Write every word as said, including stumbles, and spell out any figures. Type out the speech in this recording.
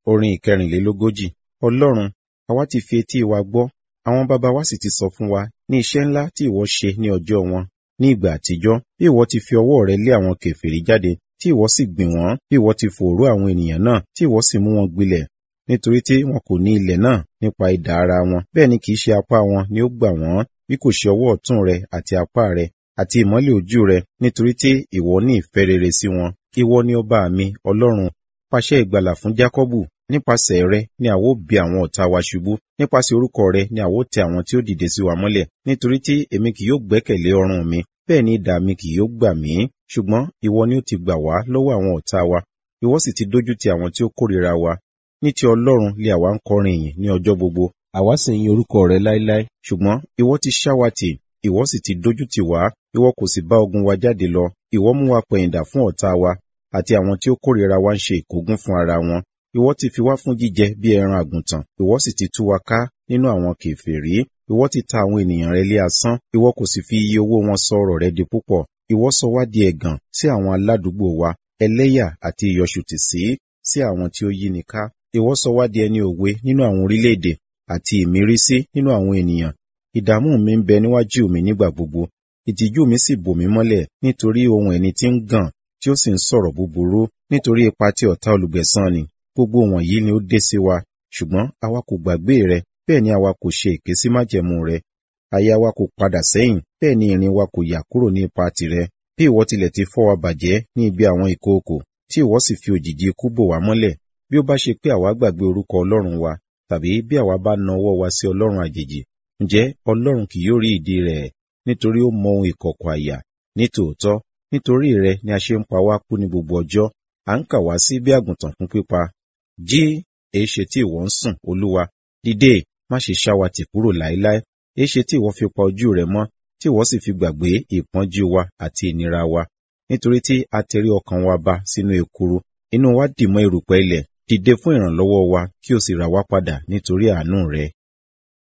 Orin ìkẹrìnlélógójì. Ọlọ́run, àwa ti fi etí wa gbọ́, àwọn baba wa sì ti sọ fún wa ní iṣẹ́ ńlá tí ìwọ ṣe ní ọjọ́ wọn, ní ìgbà àtijọ́, bí ìwọ ti fi ọwọ́ rẹ lé àwọn kèfèrí jáde, tí ìwọ sì gbìn wọ́n, bí ìwọ ti fòòró àwọn ènìyàn náà, tí ìwọ sì mú wọn gbilẹ̀, nítorí tí wọn kò ní ilẹ̀ náà nípa idà ara wọn, bẹ́ẹ̀ ni kì í ṣe apá wọn ni ó gbà wọ́n, bí kò ṣe ọwọ́ ọ̀tún rẹ àti apá rẹ, àti ìmọ́lẹ̀ ojú rẹ, nítorí tí ìwọ ní ìfẹ́ rere sí wọn. Ìwọ ni ọba mi, Ọlọ́run, pàṣẹ ìgbàlà fún Jákọ́bù. Nípasẹ̀ rẹ ni àwa ó bí àwọn ọ̀tá wa ṣubú, nípasẹ̀ orúkọ rẹ ni àwa ó tẹ àwọn tí ó dìde sí wa mọ́lẹ̀. Nítorí tí èmi kì yóò gbẹ́kẹ̀lé ọrùn mi, bẹ́ẹ̀ ni idà mi kì yóò gbà mí. Ṣùgbọ́n ìwọ ni ó ti gbà wá lọ́wọ́ àwọn ọ̀tá wa, ìwọ sì ti dójú ti àwọn tí ó kórìíra wa. Ní ti Ọlọ́run lé àwa ń kọrin ìyìn ní ọjọ́ gbogbo, àwa sì ń yin orúkọ rẹ láéláé. Ṣùgbọ́n ìwọ ti ṣá wa tì, ìwọ sì ti dójú tì wá, ìwọ kò sì bá ogun wa jáde lọ. Ìwọ mú wa pẹ̀yìndà fún ọ̀tá wa, àti àwọn tí ó kórìíra wa ń ṣe ìkógun fún ara wọn. Ìwọ ti fi wá fún jíjẹ bí ẹran àgùntàn, ìwọ sì ti tú wa ká nínú àwọn kèfèrí. Ìwọ ti ta àwọn ènìyàn rẹ lé asán, ìwọ kò sì fi iye owó wọn sọ ọrọ̀ rẹ di púpọ̀. Ìwọ sọ wá di ẹ̀gàn sí àwọn aládùúgbò wa, ẹlẹ́yà àti ìyọ̀ṣùtì sí sí àwọn tí ó yí ni ká. Ìwọ sọ wá di ẹni òwe nínú àwọn orílẹ̀-èdè, àti ìmírísí nínú àwọn ènìyàn. Ìdààmú mi ń bẹ níwájú mi nígbà gbogbo, ìtìjú mi sì bò mí mọ́lẹ̀ nítorí ohun ẹni tí ń gàn, tí ó sì ń sọ̀rọ̀ búburú, nítorí ipa tí ọ̀tá olùgbẹ̀san ni. Gbogbo wọ̀nyí ni ó dé sí wa, ṣùgbọ́n àwa kò gbàgbé rẹ, bẹ́ẹ̀ ni àwa kò ṣe èké sí májẹ̀mú rẹ. Àyà wa kò padà sẹ́yìn, bẹ́ẹ̀ ni ìrìn wa kò yà kúrò ní ipa tìrẹ. Bí ìwọ tilẹ̀ ti fọ́ wa bàjẹ́ ní ibi àwọn ìkookò, tí ìwọ sì fi òjìji ikú bò wá mọ́lẹ̀. Bí ó bá ṣe pé àwa gbàgbé orúkọ Ọlọ́run wa, tàbí bí àwa bá na ọwọ́ wa sí ọlọ́run àjèjì, ǹjẹ́ Ọlọ́run kì yóò rí ìdí rẹ̀? Nítorí ó mọ ohun ìkọ̀kọ̀ àyà. Ní tòótọ́, nítorí rẹ ni a ṣe ń pa wá kú ní gbogbo ọjọ́, à ń kà wá sí bí àgùntàn fún pípa. Jí, èéṣe tí ìwọ ń sùn, Olúwa? Dìde, má ṣe ṣá wa tì kúrò láéláé. Èéṣe tí ìwọ fi pa ojú rẹ mọ́, tí ìwọ sì fi gbàgbé ìpọ́njú wa àti ìnira wa? Nítorí tí a tẹrí ọkàn wa ba sínú ekuru, inú wa dì mọ́ erùpẹ̀ ilẹ̀. Dìde fún ìrànlọ́wọ́ wa, kí o sì rà wá padà nítorí àánú rẹ.